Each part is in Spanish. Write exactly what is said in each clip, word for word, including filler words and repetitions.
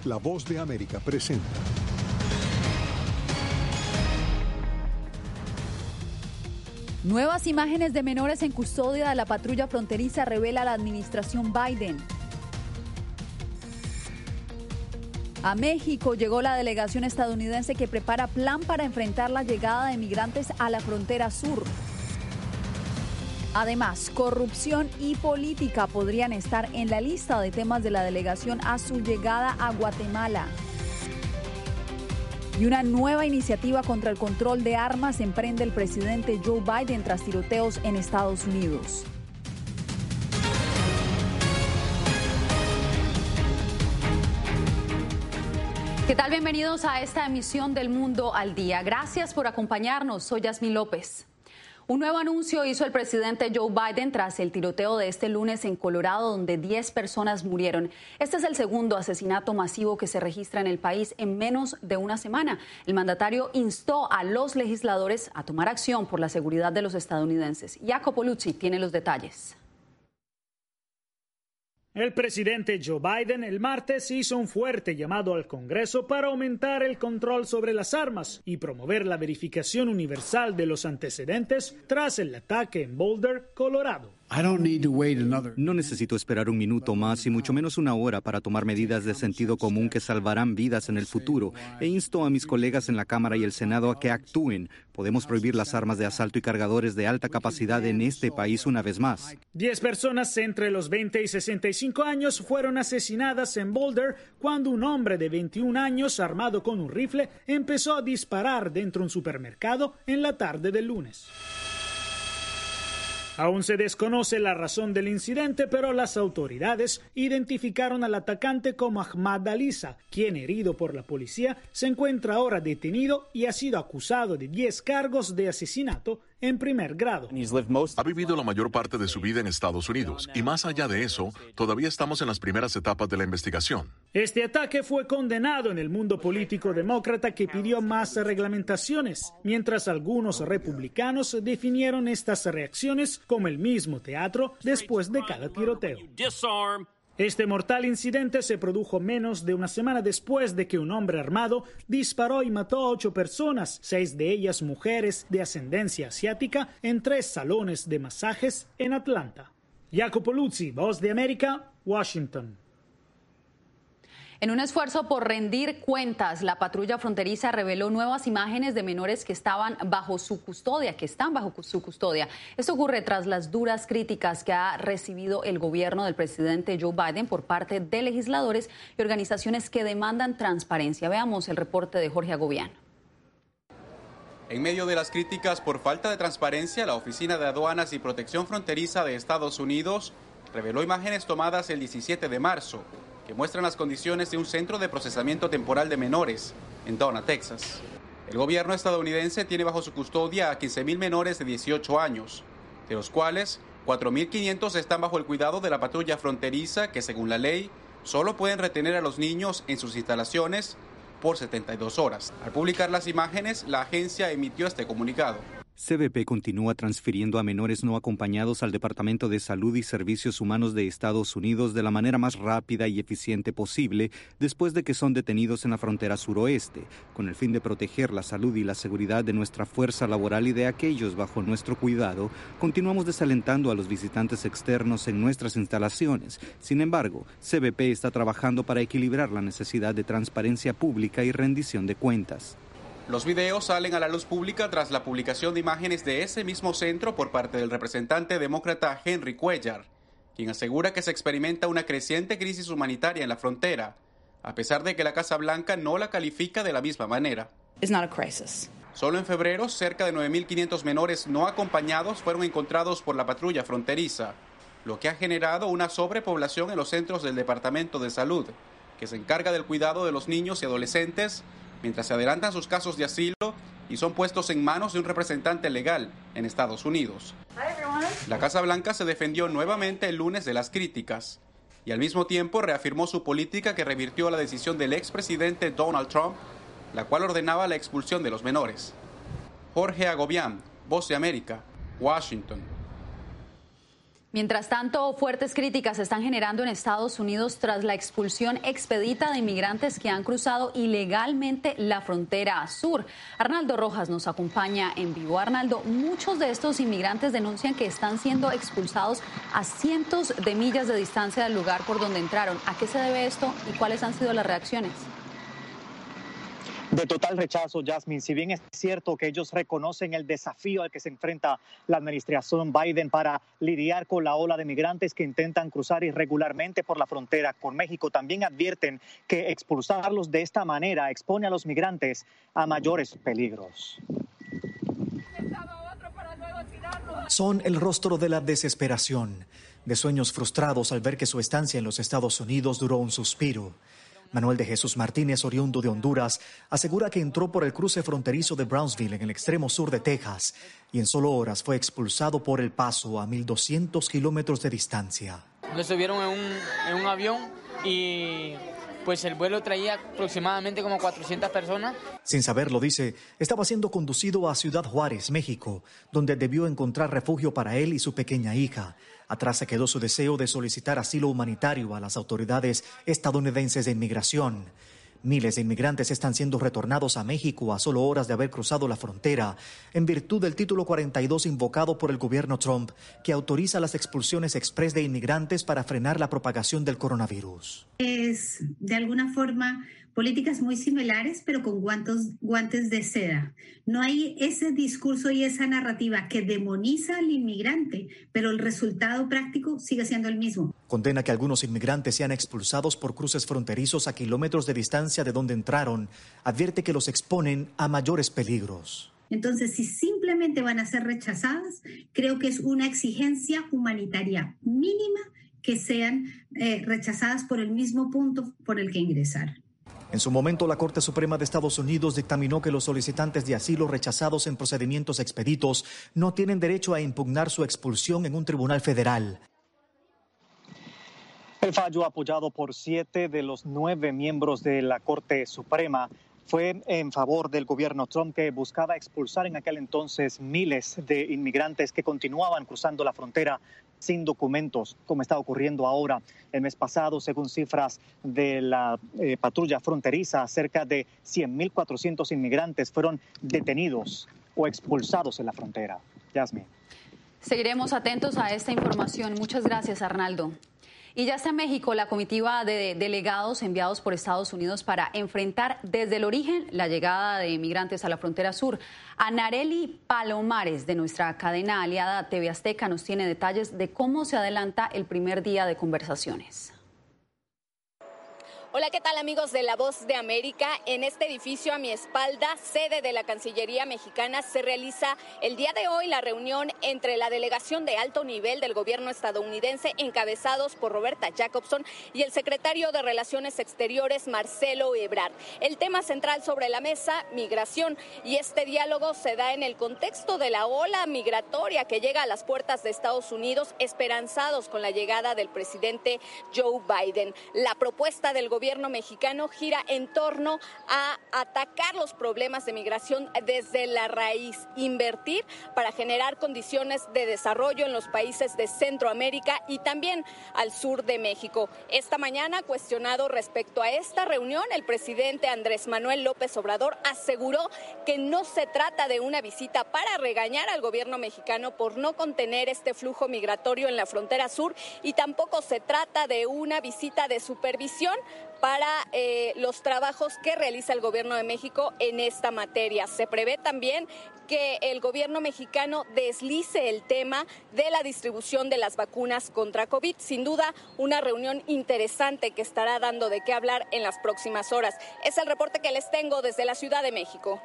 La Voz de América presenta. Nuevas imágenes de menores en custodia de la patrulla fronteriza revela la administración Biden. A México llegó la delegación estadounidense que prepara plan para enfrentar la llegada de migrantes a la frontera sur. Además, corrupción y política podrían estar en la lista de temas de la delegación a su llegada a Guatemala. Y una nueva iniciativa contra el control de armas emprende el presidente Joe Biden tras tiroteos en Estados Unidos. ¿Qué tal? Bienvenidos a esta emisión del Mundo al Día. Gracias por acompañarnos. Soy Yasmín López. Un nuevo anuncio hizo el presidente Joe Biden tras el tiroteo de este lunes en Colorado, donde diez personas murieron. Este es el segundo asesinato masivo que se registra en el país en menos de una semana. El mandatario instó a los legisladores a tomar acción por la seguridad de los estadounidenses. Jacopo Luzzi tiene los detalles. El presidente Joe Biden el martes hizo un fuerte llamado al Congreso para aumentar el control sobre las armas y promover la verificación universal de los antecedentes tras el ataque en Boulder, Colorado. No necesito esperar un minuto más y mucho menos una hora para tomar medidas de sentido común que salvarán vidas en el futuro, e insto a mis colegas en la Cámara y el Senado a que actúen. Podemos prohibir las armas de asalto y cargadores de alta capacidad en este país una vez más. Diez personas entre los veinte y sesenta y cinco años fueron asesinadas en Boulder cuando un hombre de veintiún años armado con un rifle empezó a disparar dentro de un supermercado en la tarde del lunes. Aún se desconoce la razón del incidente, pero las autoridades identificaron al atacante como Ahmad Alissa, quien, herido por la policía, se encuentra ahora detenido y ha sido acusado de diez cargos de asesinato en primer grado. Ha vivido la mayor parte de su vida en Estados Unidos y más allá de eso, todavía estamos en las primeras etapas de la investigación. Este ataque fue condenado en el mundo político demócrata, que pidió más reglamentaciones, mientras algunos republicanos definieron estas reacciones como el mismo teatro después de cada tiroteo. Este mortal incidente se produjo menos de una semana después de que un hombre armado disparó y mató a ocho personas, seis de ellas mujeres de ascendencia asiática, en tres salones de masajes en Atlanta. Jacopo Luzzi, Voz de América, Washington. En un esfuerzo por rendir cuentas, la patrulla fronteriza reveló nuevas imágenes de menores que estaban bajo su custodia, que están bajo su custodia. Esto ocurre tras las duras críticas que ha recibido el gobierno del presidente Joe Biden por parte de legisladores y organizaciones que demandan transparencia. Veamos el reporte de Jorge Agobián. En medio de las críticas por falta de transparencia, la Oficina de Aduanas y Protección Fronteriza de Estados Unidos reveló imágenes tomadas el diecisiete de marzo, que muestran las condiciones de un centro de procesamiento temporal de menores en Donna, Texas. El gobierno estadounidense tiene bajo su custodia a quince mil menores de dieciocho años, de los cuales cuatro mil quinientos están bajo el cuidado de la patrulla fronteriza, que según la ley solo pueden retener a los niños en sus instalaciones por setenta y dos horas. Al publicar las imágenes, la agencia emitió este comunicado. C B P continúa transfiriendo a menores no acompañados al Departamento de Salud y Servicios Humanos de Estados Unidos de la manera más rápida y eficiente posible después de que son detenidos en la frontera suroeste, con el fin de proteger la salud y la seguridad de nuestra fuerza laboral y de aquellos bajo nuestro cuidado. Continuamos desalentando a los visitantes externos en nuestras instalaciones. Sin embargo, C B P está trabajando para equilibrar la necesidad de transparencia pública y rendición de cuentas. Los videos salen a la luz pública tras la publicación de imágenes de ese mismo centro por parte del representante demócrata Henry Cuellar, quien asegura que se experimenta una creciente crisis humanitaria en la frontera, a pesar de que la Casa Blanca no la califica de la misma manera. It's not a crisis. Solo en febrero, cerca de nueve mil quinientos menores no acompañados fueron encontrados por la patrulla fronteriza, lo que ha generado una sobrepoblación en los centros del Departamento de Salud, que se encarga del cuidado de los niños y adolescentes, mientras se adelantan sus casos de asilo y son puestos en manos de un representante legal en Estados Unidos. La Casa Blanca se defendió nuevamente el lunes de las críticas y al mismo tiempo reafirmó su política que revirtió la decisión del expresidente Donald Trump, la cual ordenaba la expulsión de los menores. Jorge Agobián, Voz de América, Washington. Mientras tanto, fuertes críticas se están generando en Estados Unidos tras la expulsión expedita de inmigrantes que han cruzado ilegalmente la frontera sur. Arnaldo Rojas nos acompaña en vivo. Arnaldo, muchos de estos inmigrantes denuncian que están siendo expulsados a cientos de millas de distancia del lugar por donde entraron. ¿A qué se debe esto y cuáles han sido las reacciones? De total rechazo, Yasmin. Si bien es cierto que ellos reconocen el desafío al que se enfrenta la administración Biden para lidiar con la ola de migrantes que intentan cruzar irregularmente por la frontera con México, también advierten que expulsarlos de esta manera expone a los migrantes a mayores peligros. Son el rostro de la desesperación, de sueños frustrados al ver que su estancia en los Estados Unidos duró un suspiro. Manuel de Jesús Martínez, oriundo de Honduras, asegura que entró por el cruce fronterizo de Brownsville en el extremo sur de Texas y en solo horas fue expulsado por El Paso a mil doscientos kilómetros de distancia. Lo subieron en un, en un avión y pues el vuelo traía aproximadamente como cuatrocientas personas. Sin saberlo, dice, estaba siendo conducido a Ciudad Juárez, México, donde debió encontrar refugio para él y su pequeña hija. Atrás se quedó su deseo de solicitar asilo humanitario a las autoridades estadounidenses de inmigración. Miles de inmigrantes están siendo retornados a México a solo horas de haber cruzado la frontera, en virtud del título cuarenta y dos invocado por el gobierno Trump, que autoriza las expulsiones express de inmigrantes para frenar la propagación del coronavirus. Es, de alguna forma, políticas muy similares, pero con guantes, guantes de seda. No hay ese discurso y esa narrativa que demoniza al inmigrante, pero el resultado práctico sigue siendo el mismo. Condena que algunos inmigrantes sean expulsados por cruces fronterizos a kilómetros de distancia de donde entraron. Advierte que los exponen a mayores peligros. Entonces, si simplemente van a ser rechazadas, creo que es una exigencia humanitaria mínima que sean eh, rechazadas por el mismo punto por el que ingresaron. En su momento, la Corte Suprema de Estados Unidos dictaminó que los solicitantes de asilo rechazados en procedimientos expeditos no tienen derecho a impugnar su expulsión en un tribunal federal. El fallo, apoyado por siete de los nueve miembros de la Corte Suprema, fue en favor del gobierno Trump, que buscaba expulsar en aquel entonces miles de inmigrantes que continuaban cruzando la frontera sin documentos, como está ocurriendo ahora. El mes pasado, según cifras de la eh, patrulla fronteriza, cerca de cien mil cuatrocientos inmigrantes fueron detenidos o expulsados en la frontera. Yasmin. Seguiremos atentos a esta información. Muchas gracias, Arnaldo. Y ya está en México la comitiva de delegados enviados por Estados Unidos para enfrentar desde el origen la llegada de migrantes a la frontera sur. Anareli Palomares, de nuestra cadena aliada T V Azteca, nos tiene detalles de cómo se adelanta el primer día de conversaciones. Hola, ¿qué tal, amigos de La Voz de América? En este edificio a mi espalda, sede de la Cancillería mexicana, se realiza el día de hoy la reunión entre la delegación de alto nivel del gobierno estadounidense, encabezados por Roberta Jacobson, y el secretario de Relaciones Exteriores, Marcelo Ebrard. El tema central sobre la mesa, migración, y este diálogo se da en el contexto de la ola migratoria que llega a las puertas de Estados Unidos, esperanzados con la llegada del presidente Joe Biden. La propuesta del gobierno El gobierno mexicano gira en torno a atacar los problemas de migración desde la raíz, invertir para generar condiciones de desarrollo en los países de Centroamérica y también al sur de México. Esta mañana, cuestionado respecto a esta reunión, el presidente Andrés Manuel López Obrador aseguró que no se trata de una visita para regañar al gobierno mexicano por no contener este flujo migratorio en la frontera sur, y tampoco se trata de una visita de supervisión para eh, los trabajos que realiza el gobierno de México en esta materia. Se prevé también que el gobierno mexicano deslice el tema de la distribución de las vacunas contra COVID. Sin duda, una reunión interesante que estará dando de qué hablar en las próximas horas. Es el reporte que les tengo desde la Ciudad de México.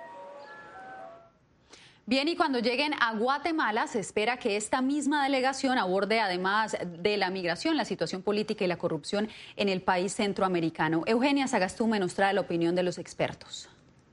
Bien, y cuando lleguen a Guatemala, se espera que esta misma delegación aborde, además de la migración, la situación política y la corrupción en el país centroamericano. Eugenia Sagastume nos trae la opinión de los expertos.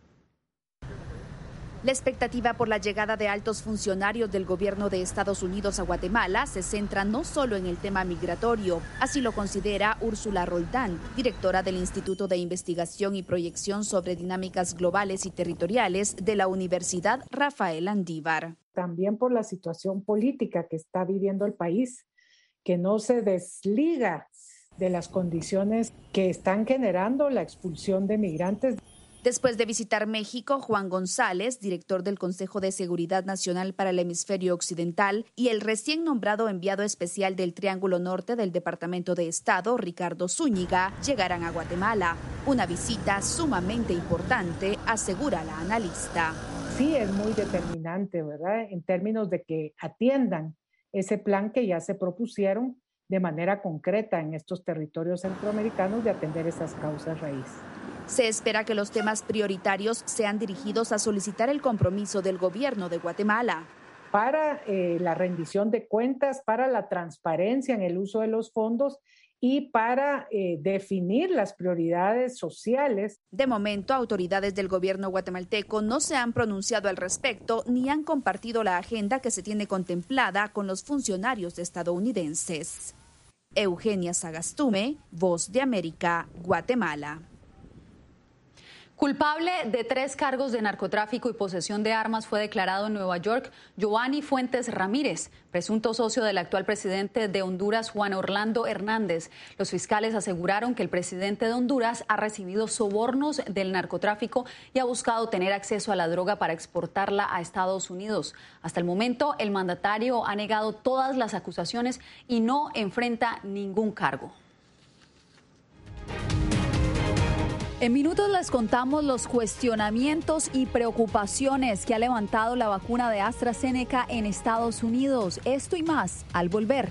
La expectativa por la llegada de altos funcionarios del gobierno de Estados Unidos a Guatemala se centra no solo en el tema migratorio, así lo considera Úrsula Roldán, directora del Instituto de Investigación y Proyección sobre Dinámicas Globales y Territoriales de la Universidad Rafael Andívar. También por la situación política que está viviendo el país que no se desliga de las condiciones que están generando la expulsión de migrantes. Después de visitar México, Juan González, director del Consejo de Seguridad Nacional para el Hemisferio Occidental, y el recién nombrado enviado especial del Triángulo Norte del Departamento de Estado, Ricardo Zúñiga, llegarán a Guatemala. Una visita sumamente importante, asegura la analista. Sí, es muy determinante, ¿verdad? En términos de que atiendan ese plan que ya se propusieron de manera concreta en estos territorios centroamericanos de atender esas causas raíz. Se espera que los temas prioritarios sean dirigidos a solicitar el compromiso del gobierno de Guatemala. Para eh, la rendición de cuentas, para la transparencia en el uso de los fondos y para eh, definir las prioridades sociales. De momento, autoridades del gobierno guatemalteco no se han pronunciado al respecto ni han compartido la agenda que se tiene contemplada con los funcionarios estadounidenses. Eugenia Sagastume, Voz de América, Guatemala. Culpable de tres cargos de narcotráfico y posesión de armas fue declarado en Nueva York Giovanni Fuentes Ramírez, presunto socio del actual presidente de Honduras, Juan Orlando Hernández. Los fiscales aseguraron que el presidente de Honduras ha recibido sobornos del narcotráfico y ha buscado tener acceso a la droga para exportarla a Estados Unidos. Hasta el momento, el mandatario ha negado todas las acusaciones y no enfrenta ningún cargo. En minutos les contamos los cuestionamientos y preocupaciones que ha levantado la vacuna de AstraZeneca en Estados Unidos. Esto y más al volver.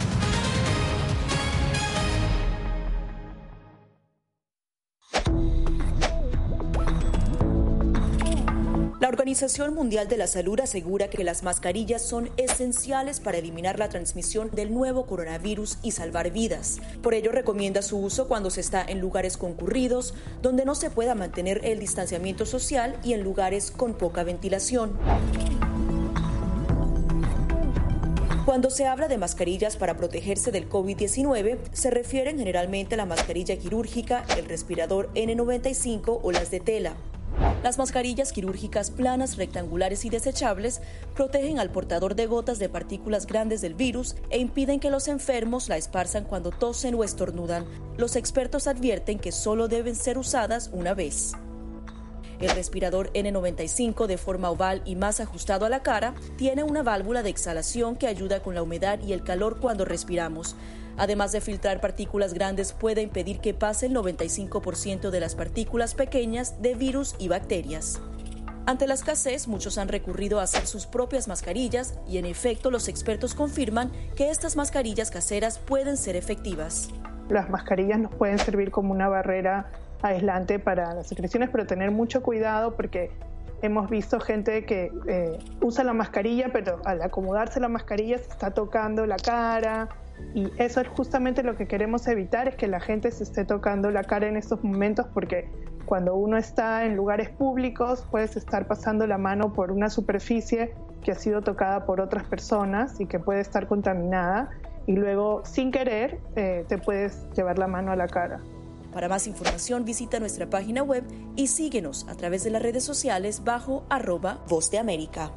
La Organización Mundial de la Salud asegura que las mascarillas son esenciales para eliminar la transmisión del nuevo coronavirus y salvar vidas. Por ello, recomienda su uso cuando se está en lugares concurridos, donde no se pueda mantener el distanciamiento social y en lugares con poca ventilación. Cuando se habla de mascarillas para protegerse del COVID diecinueve, se refieren generalmente a la mascarilla quirúrgica, el respirador ene noventa y cinco o las de tela. Las mascarillas quirúrgicas planas, rectangulares y desechables protegen al portador de gotas de partículas grandes del virus e impiden que los enfermos la esparzan cuando tosen o estornudan. Los expertos advierten que solo deben ser usadas una vez. El respirador ene noventa y cinco, de forma oval y más ajustado a la cara, tiene una válvula de exhalación que ayuda con la humedad y el calor cuando respiramos. Además de filtrar partículas grandes, puede impedir que pase el noventa y cinco por ciento de las partículas pequeñas de virus y bacterias. Ante la escasez, muchos han recurrido a hacer sus propias mascarillas y, en efecto, los expertos confirman que estas mascarillas caseras pueden ser efectivas. Las mascarillas nos pueden servir como una barrera aislante para las secreciones, pero tener mucho cuidado porque hemos visto gente que eh, usa la mascarilla, pero al acomodarse la mascarilla se está tocando la cara. Y eso es justamente lo que queremos evitar, es que la gente se esté tocando la cara en estos momentos, porque cuando uno está en lugares públicos puedes estar pasando la mano por una superficie que ha sido tocada por otras personas y que puede estar contaminada y luego sin querer eh, te puedes llevar la mano a la cara. Para más información visita nuestra página web y síguenos a través de las redes sociales bajo arroba Voz de América.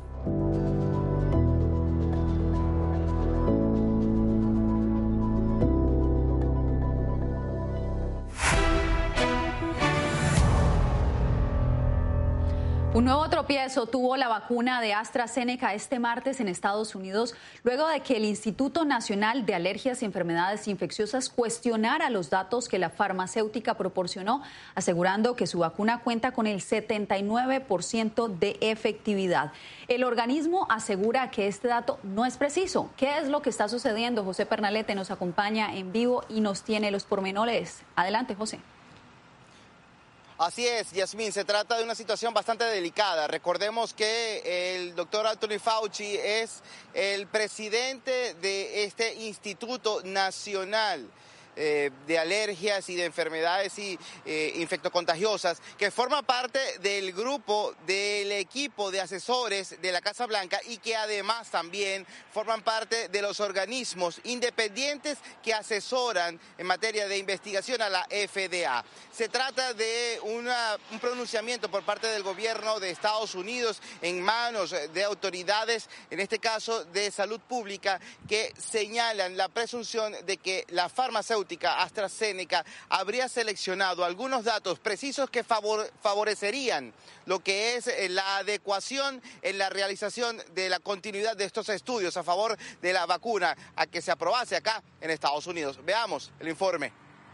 Un nuevo tropiezo tuvo la vacuna de AstraZeneca este martes en Estados Unidos, luego de que el Instituto Nacional de Alergias y Enfermedades Infecciosas cuestionara los datos que la farmacéutica proporcionó, asegurando que su vacuna cuenta con el setenta y nueve por ciento de efectividad. El organismo asegura que este dato no es preciso. ¿Qué es lo que está sucediendo? José Pernalete nos acompaña en vivo y nos tiene los pormenores. Adelante, José. Así es, Yasmín, se trata de una situación bastante delicada. Recordemos que el doctor Anthony Fauci es el presidente de este Instituto Nacional eh, de alergias y de enfermedades y, eh, infectocontagiosas, que forma parte del grupo del equipo de asesores de la Casa Blanca y que además también forman parte de los organismos independientes que asesoran en materia de investigación a la F D A. Se trata de una, un pronunciamiento por parte del gobierno de Estados Unidos en manos de autoridades, en este caso de salud pública, que señalan la presunción de que la farmacéutica AstraZeneca habría seleccionado algunos datos precisos que favor, favorecerían lo que es la adecuación en la realización de la continuidad de estos estudios a favor de la vacuna a que se aprobase acá en Estados Unidos. Veamos el informe.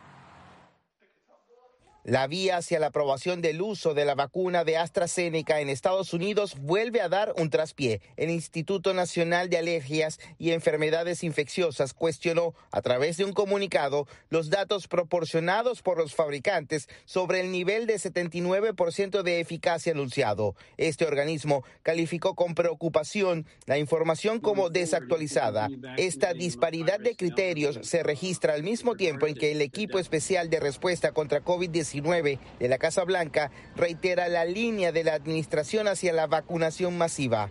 La vía hacia la aprobación del uso de la vacuna de AstraZeneca en Estados Unidos vuelve a dar un traspié. El Instituto Nacional de Alergias y Enfermedades Infecciosas cuestionó a través de un comunicado los datos proporcionados por los fabricantes sobre el nivel de setenta y nueve por ciento de eficacia anunciado. Este organismo calificó con preocupación la información como desactualizada. Esta disparidad de criterios se registra al mismo tiempo en que el equipo especial de respuesta contra COVID diecinueve de la Casa Blanca reitera la línea de la administración hacia la vacunación masiva.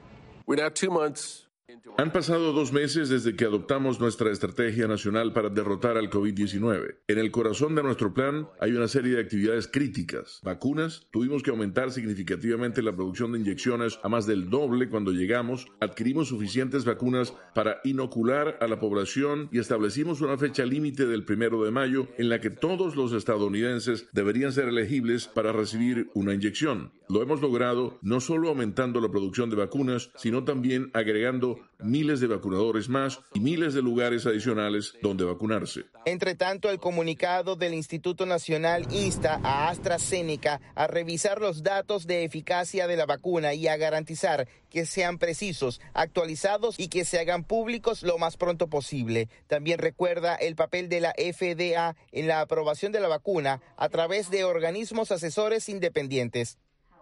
Han pasado dos meses desde que adoptamos nuestra estrategia nacional para derrotar al COVID diecinueve. En el corazón de nuestro plan hay una serie de actividades críticas. Vacunas, tuvimos que aumentar significativamente la producción de inyecciones a más del doble cuando llegamos. Adquirimos suficientes vacunas para inocular a la población y establecimos una fecha límite del primero de mayo en la que todos los estadounidenses deberían ser elegibles para recibir una inyección. Lo hemos logrado no solo aumentando la producción de vacunas, sino también agregando miles de vacunadores más y miles de lugares adicionales donde vacunarse. Entre tanto, el comunicado del Instituto Nacional insta a AstraZeneca a revisar los datos de eficacia de la vacuna y a garantizar que sean precisos, actualizados y que se hagan públicos lo más pronto posible. También recuerda el papel de la F D A en la aprobación de la vacuna a través de organismos asesores independientes.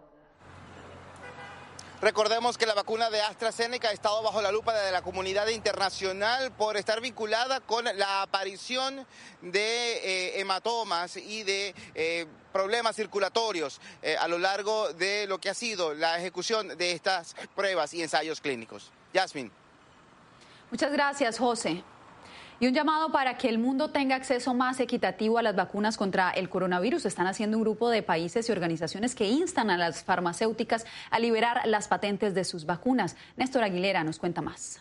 Recordemos que la vacuna de AstraZeneca ha estado bajo la lupa de la comunidad internacional por estar vinculada con la aparición de eh, hematomas y de eh, problemas circulatorios eh, a lo largo de lo que ha sido la ejecución de estas pruebas y ensayos clínicos. Yasmin. Muchas gracias, José. Y un llamado para que el mundo tenga acceso más equitativo a las vacunas contra el coronavirus. Están haciendo un grupo de países y organizaciones que instan a las farmacéuticas a liberar las patentes de sus vacunas. Néstor Aguilera nos cuenta más.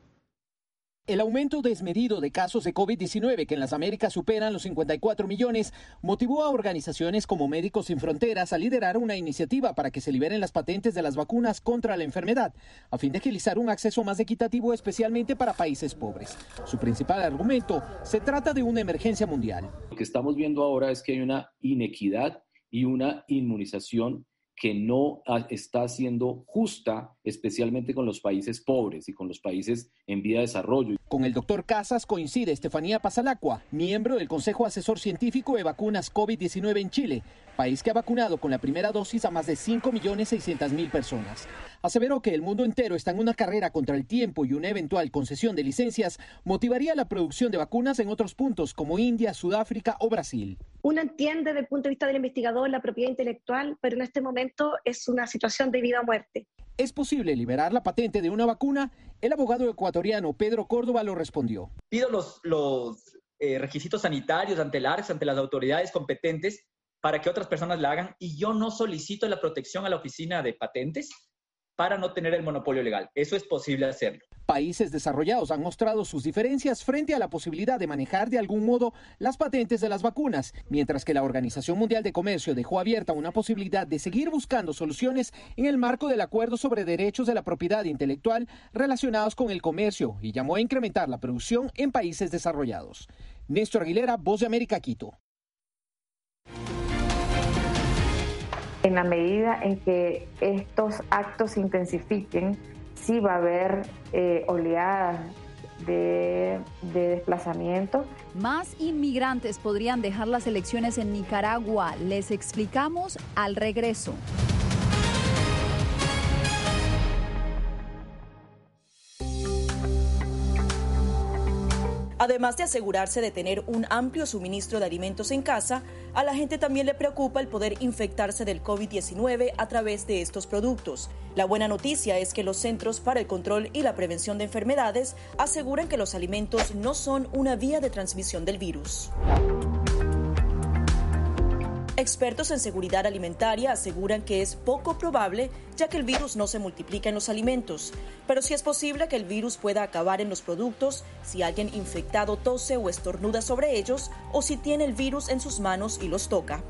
El aumento desmedido de casos de COVID diecinueve, que en las Américas superan los cincuenta y cuatro millones, motivó a organizaciones como Médicos Sin Fronteras a liderar una iniciativa para que se liberen las patentes de las vacunas contra la enfermedad, a fin de agilizar un acceso más equitativo, especialmente para países pobres. Su principal argumento: se trata de una emergencia mundial. Lo que estamos viendo ahora es que hay una inequidad y una inmunización que no está siendo justa, especialmente con los países pobres y con los países en vía de desarrollo. Con el doctor Casas coincide Estefanía Pasalacqua, miembro del Consejo Asesor Científico de Vacunas COVID diecinueve en Chile, país que ha vacunado con la primera dosis a más de cinco millones seiscientas mil personas. Aseveró que el mundo entero está en una carrera contra el tiempo y una eventual concesión de licencias motivaría la producción de vacunas en otros puntos como India, Sudáfrica o Brasil. Uno entiende desde el punto de vista del investigador la propiedad intelectual, pero en este momento es una situación de vida o muerte. ¿Es posible liberar la patente de una vacuna? El abogado ecuatoriano Pedro Córdoba lo respondió. Pido los, los eh, requisitos sanitarios ante el A R C, ante las autoridades competentes, para que otras personas la hagan, y yo no solicito la protección a la oficina de patentes para no tener el monopolio legal. Eso es posible hacerlo. Países desarrollados han mostrado sus diferencias frente a la posibilidad de manejar de algún modo las patentes de las vacunas, mientras que la Organización Mundial de Comercio dejó abierta una posibilidad de seguir buscando soluciones en el marco del Acuerdo sobre Derechos de la Propiedad Intelectual relacionados con el comercio, y llamó a incrementar la producción en países desarrollados. Néstor Aguilera, Voz de América, Quito. En la medida en que estos actos se intensifiquen, sí va a haber eh, oleadas de, de desplazamiento. Más inmigrantes podrían dejar las elecciones en Nicaragua. Les explicamos al regreso. Además de asegurarse de tener un amplio suministro de alimentos en casa, a la gente también le preocupa el poder infectarse del COVID diecinueve a través de estos productos. La buena noticia es que los Centros para el Control y la Prevención de Enfermedades aseguran que los alimentos no son una vía de transmisión del virus. Expertos en seguridad alimentaria aseguran que es poco probable, ya que el virus no se multiplica en los alimentos. Pero sí es posible que el virus pueda acabar en los productos si alguien infectado tose o estornuda sobre ellos o si tiene el virus en sus manos y los toca.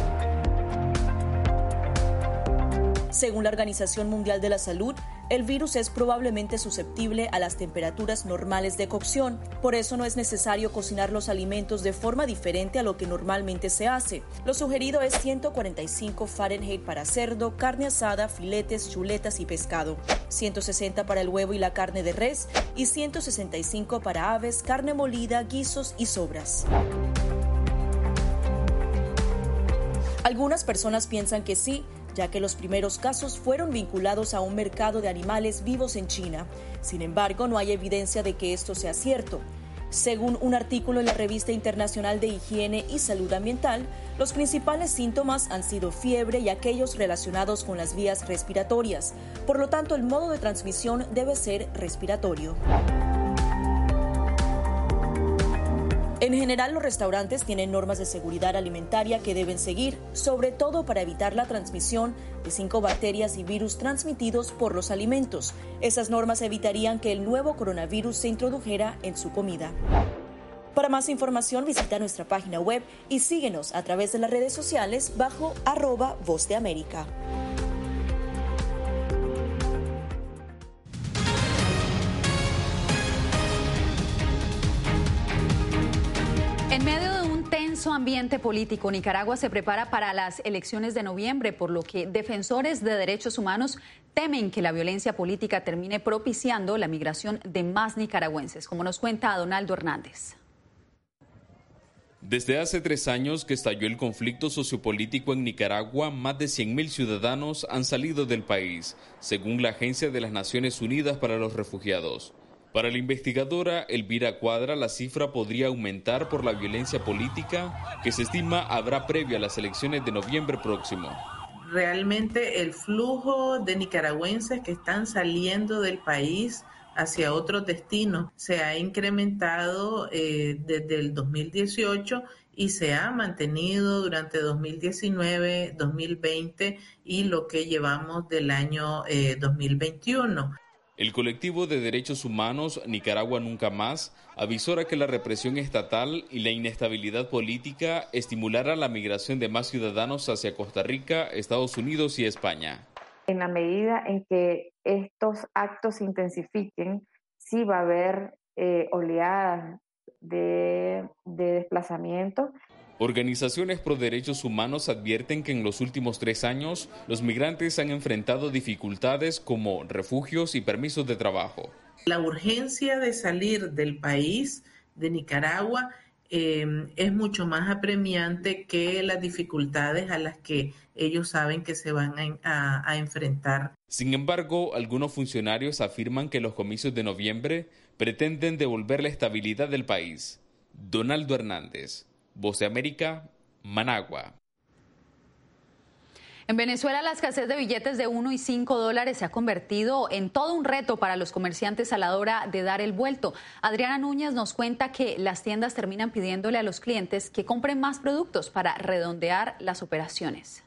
Según la Organización Mundial de la Salud, el virus es probablemente susceptible a las temperaturas normales de cocción. Por eso no es necesario cocinar los alimentos de forma diferente a lo que normalmente se hace. Lo sugerido es ciento cuarenta y cinco Fahrenheit para cerdo, carne asada, filetes, chuletas y pescado, ciento sesenta para el huevo y la carne de res y ciento sesenta y cinco para aves, carne molida, guisos y sobras. Algunas personas piensan que sí, ya que los primeros casos fueron vinculados a un mercado de animales vivos en China. Sin embargo, no hay evidencia de que esto sea cierto. Según un artículo en la Revista Internacional de Higiene y Salud Ambiental, los principales síntomas han sido fiebre y aquellos relacionados con las vías respiratorias. Por lo tanto, el modo de transmisión debe ser respiratorio. En general, los restaurantes tienen normas de seguridad alimentaria que deben seguir, sobre todo para evitar la transmisión de cinco bacterias y virus transmitidos por los alimentos. Esas normas evitarían que el nuevo coronavirus se introdujera en su comida. Para más información, visita nuestra página web y síguenos a través de las redes sociales bajo arroba Voz de América. En medio de un tenso ambiente político, Nicaragua se prepara para las elecciones de noviembre, por lo que defensores de derechos humanos temen que la violencia política termine propiciando la migración de más nicaragüenses, como nos cuenta Donaldo Hernández. Desde hace tres años que estalló el conflicto sociopolítico en Nicaragua, más de cien mil ciudadanos han salido del país, según la Agencia de las Naciones Unidas para los Refugiados. Para la investigadora Elvira Cuadra, la cifra podría aumentar por la violencia política que se estima habrá previo a las elecciones de noviembre próximo. Realmente el flujo de nicaragüenses que están saliendo del país hacia otros destinos se ha incrementado eh, desde el dos mil dieciocho y se ha mantenido durante dos mil diecinueve, dos mil veinte y lo que llevamos del año eh, dos mil veintiuno. El colectivo de derechos humanos Nicaragua Nunca Más avisora que la represión estatal y la inestabilidad política estimulará la migración de más ciudadanos hacia Costa Rica, Estados Unidos y España. En la medida en que estos actos se intensifiquen, sí va a haber eh, oleadas de, de desplazamiento. Organizaciones pro derechos humanos advierten que en los últimos tres años los migrantes han enfrentado dificultades como refugios y permisos de trabajo. La urgencia de salir del país, de Nicaragua, eh, es mucho más apremiante que las dificultades a las que ellos saben que se van a, a, a enfrentar. Sin embargo, algunos funcionarios afirman que los comicios de noviembre pretenden devolver la estabilidad del país. Donaldo Hernández, Voz de América, Managua. En Venezuela, la escasez de billetes de uno y cinco dólares se ha convertido en todo un reto para los comerciantes a la hora de dar el vuelto. Adriana Núñez nos cuenta que las tiendas terminan pidiéndole a los clientes que compren más productos para redondear las operaciones.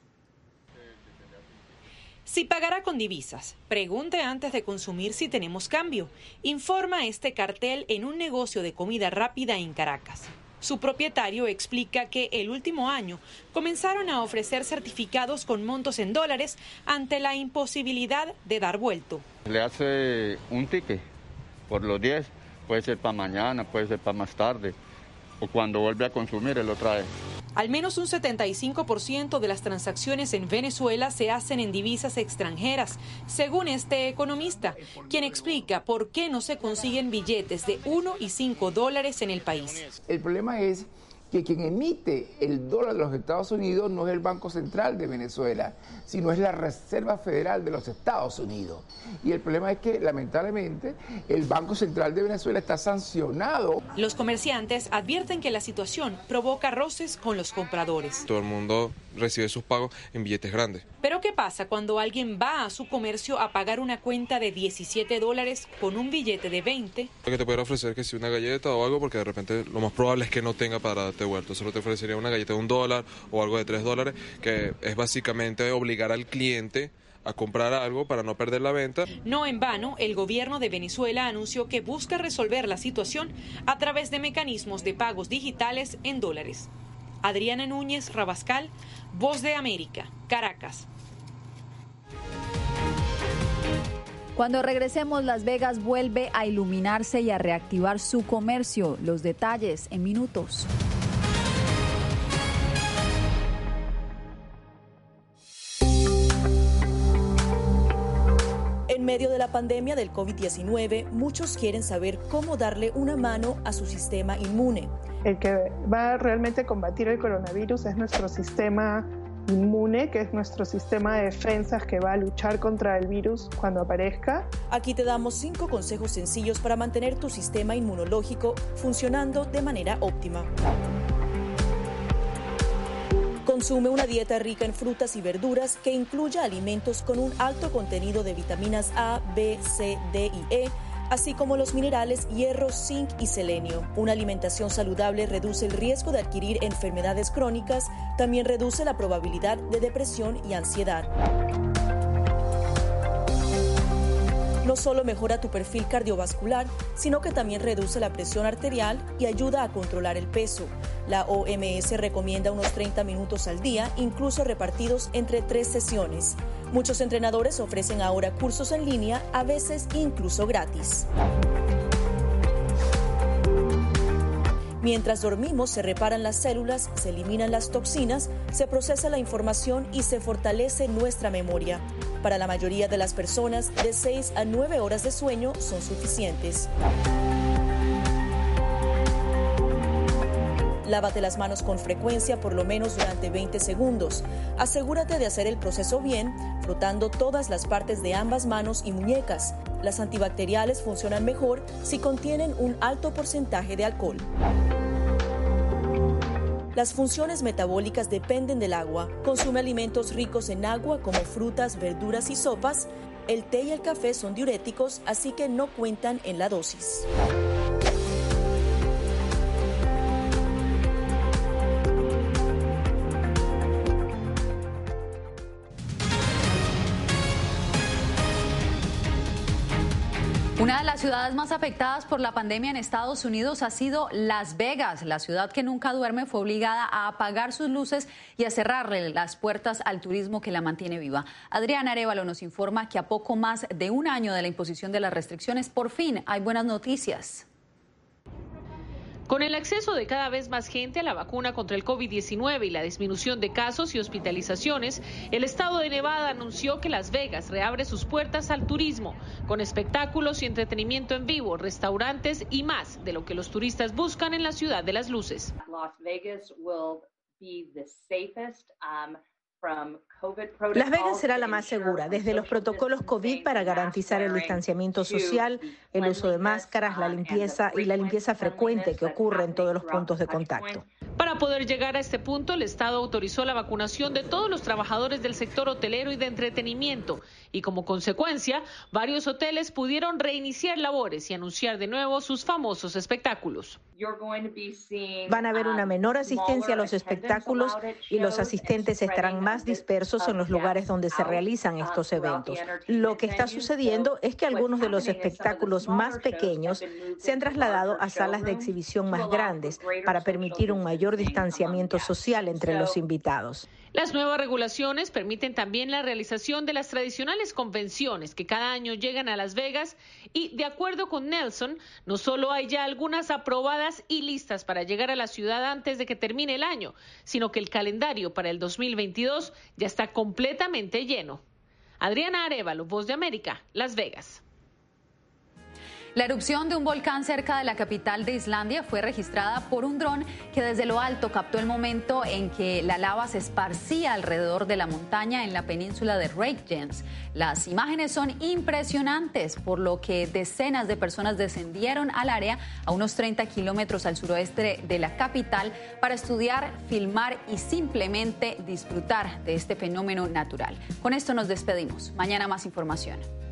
Si pagará con divisas, pregunte antes de consumir si tenemos cambio, informa este cartel en un negocio de comida rápida en Caracas. Su propietario explica que el último año comenzaron a ofrecer certificados con montos en dólares ante la imposibilidad de dar vuelto. Le hace un ticket por los diez, puede ser para mañana, puede ser para más tarde, o cuando vuelve a consumir él lo trae. Al menos un setenta y cinco por ciento de las transacciones en Venezuela se hacen en divisas extranjeras, según este economista, quien explica por qué no se consiguen billetes de uno y cinco dólares en el país. El problema es que quien emite el dólar de los Estados Unidos no es el Banco Central de Venezuela, sino es la Reserva Federal de los Estados Unidos. Y el problema es que, lamentablemente, el Banco Central de Venezuela está sancionado. Los comerciantes advierten que la situación provoca roces con los compradores. Todo el mundo recibe sus pagos en billetes grandes. Pero ¿qué pasa cuando alguien va a su comercio a pagar una cuenta de diecisiete dólares con un billete de veinte? Lo que te puede ofrecer que si una galleta o algo, porque de repente lo más probable es que no tenga para darte vuelto. Solo te ofrecería una galleta de un dólar o algo de tres dólares, que es básicamente obligar al cliente a comprar algo para no perder la venta. No en vano, el gobierno de Venezuela anunció que busca resolver la situación a través de mecanismos de pagos digitales en dólares. Adriana Núñez Rabascal, Voz de América, Caracas. Cuando regresemos, Las Vegas vuelve a iluminarse y a reactivar su comercio. Los detalles en minutos. En medio de la pandemia del COVID diecinueve, muchos quieren saber cómo darle una mano a su sistema inmune. El que va a realmente combatir el coronavirus es nuestro sistema inmune, que es nuestro sistema de defensas que va a luchar contra el virus cuando aparezca. Aquí te damos cinco consejos sencillos para mantener tu sistema inmunológico funcionando de manera óptima. Consume una dieta rica en frutas y verduras que incluya alimentos con un alto contenido de vitaminas A, B, C, D y E, así como los minerales hierro, zinc y selenio. Una alimentación saludable reduce el riesgo de adquirir enfermedades crónicas, también reduce la probabilidad de depresión y ansiedad. No solo mejora tu perfil cardiovascular, sino que también reduce la presión arterial y ayuda a controlar el peso. La O M S recomienda unos treinta minutos al día, incluso repartidos entre tres sesiones. Muchos entrenadores ofrecen ahora cursos en línea, a veces incluso gratis. Mientras dormimos, se reparan las células, se eliminan las toxinas, se procesa la información y se fortalece nuestra memoria. Para la mayoría de las personas, de seis a nueve horas de sueño son suficientes. Lávate las manos con frecuencia, por lo menos durante veinte segundos. Asegúrate de hacer el proceso bien, frotando todas las partes de ambas manos y muñecas. Las antibacteriales funcionan mejor si contienen un alto porcentaje de alcohol. Las funciones metabólicas dependen del agua. Consume alimentos ricos en agua como frutas, verduras y sopas. El té y el café son diuréticos, así que no cuentan en la dosis. Una de las ciudades más afectadas por la pandemia en Estados Unidos ha sido Las Vegas. La ciudad que nunca duerme fue obligada a apagar sus luces y a cerrarle las puertas al turismo que la mantiene viva. Adriana Arévalo nos informa que a poco más de un año de la imposición de las restricciones, por fin hay buenas noticias. Con el acceso de cada vez más gente a la vacuna contra el COVID diecinueve y la disminución de casos y hospitalizaciones, el estado de Nevada anunció que Las Vegas reabre sus puertas al turismo, con espectáculos y entretenimiento en vivo, restaurantes y más de lo que los turistas buscan en la ciudad de las luces. Las Vegas will be the safest, um, Las Vegas será la más segura, desde los protocolos COVID para garantizar el distanciamiento social, el uso de máscaras, la limpieza y la limpieza frecuente que ocurre en todos los puntos de contacto. Para poder llegar a este punto, el Estado autorizó la vacunación de todos los trabajadores del sector hotelero y de entretenimiento y como consecuencia, varios hoteles pudieron reiniciar labores y anunciar de nuevo sus famosos espectáculos. Van a haber una menor asistencia a los espectáculos y los asistentes estarán más dispersos en los lugares donde se realizan estos eventos. Lo que está sucediendo es que algunos de los espectáculos más pequeños se han trasladado a salas de exhibición más grandes para permitir un mayor distanciamiento social entre los invitados. Las nuevas regulaciones permiten también la realización de las tradicionales convenciones que cada año llegan a Las Vegas y, de acuerdo con Nelson, no solo hay ya algunas aprobadas y listas para llegar a la ciudad antes de que termine el año, sino que el calendario para el dos mil veintidós ya está completamente lleno. Adriana Arévalo, Voz de América, Las Vegas. La erupción de un volcán cerca de la capital de Islandia fue registrada por un dron que desde lo alto captó el momento en que la lava se esparcía alrededor de la montaña en la península de Reykjanes. Las imágenes son impresionantes, por lo que decenas de personas descendieron al área a unos treinta kilómetros al suroeste de la capital para estudiar, filmar y simplemente disfrutar de este fenómeno natural. Con esto nos despedimos. Mañana más información.